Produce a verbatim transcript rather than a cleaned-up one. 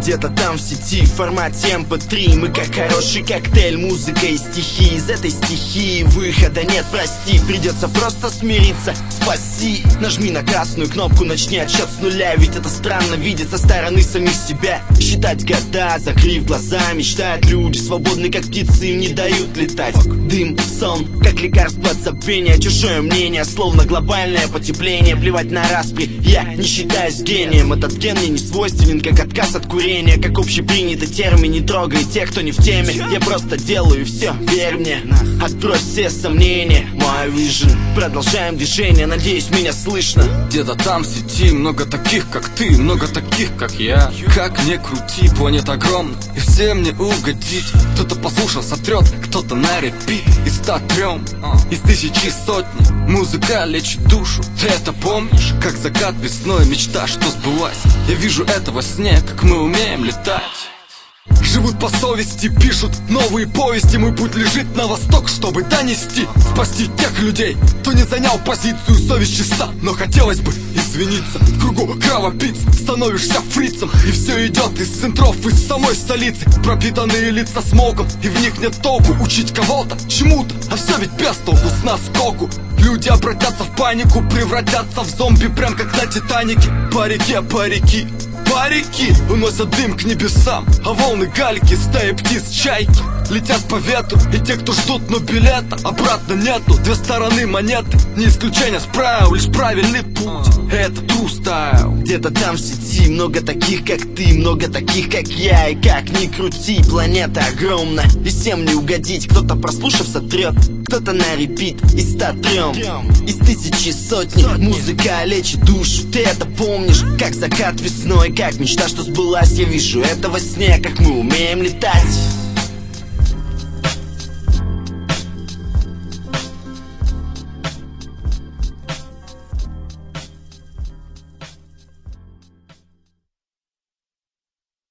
Где-то там в сети в формате эм пэ три. Мы как хороший коктейль, музыка и стихи. Из этой стихии выхода нет, прости. Придется просто смириться, спаси. Нажми на красную кнопку, начни отсчет с нуля. Ведь это странно видеть со стороны самих себя. Считать года, закрыв глаза, мечтают люди свободны, как птицы, им не дают летать. Дым, сон, как лекарство от забвения. Чужое мнение, словно глобальное потепление. Плевать на распри, я не считаюсь гением. Этот ген мне не свойственен, как отказ от курения. Как общепринятый термин, не трогай тех, кто не в теме. Я просто делаю все, верь мне. Отбрось все сомнения, мой вижен. Продолжаем движение, надеюсь, меня слышно. Где-то там в сети много таких, как ты, много таких, как я. Как не крути, планета огромна, и всем не угодить. Кто-то послушал, сотрет, кто-то на репит. Из ста трем, из тысячи сотни. Музыка лечит душу, ты это помнишь? Как закат весной, мечта, что сбылась. Я вижу это во сне, как мы умеем летать. Живут по совести, пишут новые повести. Мой путь лежит на восток, чтобы донести, спасти тех людей, кто не занял позицию. Совесть чиста, но хотелось бы извиниться. В кругу кровопийц становишься фрицем, и все идет из центров, из самой столицы. Пропитанные лица смогом, и в них нет толку учить кого-то чему-то, а все ведь без толку с наскоку. Люди обратятся в панику, превратятся в зомби, прям как на Титанике. По реке, по реке Парики уносят дым к небесам, а волны гальки, стаи птиц, чайки летят по ветру. И те, кто ждут, но билета обратно нету. Две стороны монеты, не исключение с правил, лишь правильный путь. Это true style. Где-то там в сети много таких, как ты, много таких, как я. И как ни крути, планета огромна, и всем не угодить. Кто-то, прослушав, сотрет, кто-то на репит. Из ста трем, из тысячи сотни. Музыка лечит душу, ты это помнишь? Как закат весной, как мечта, что сбылась. Я вижу это во сне, как мы умеем летать.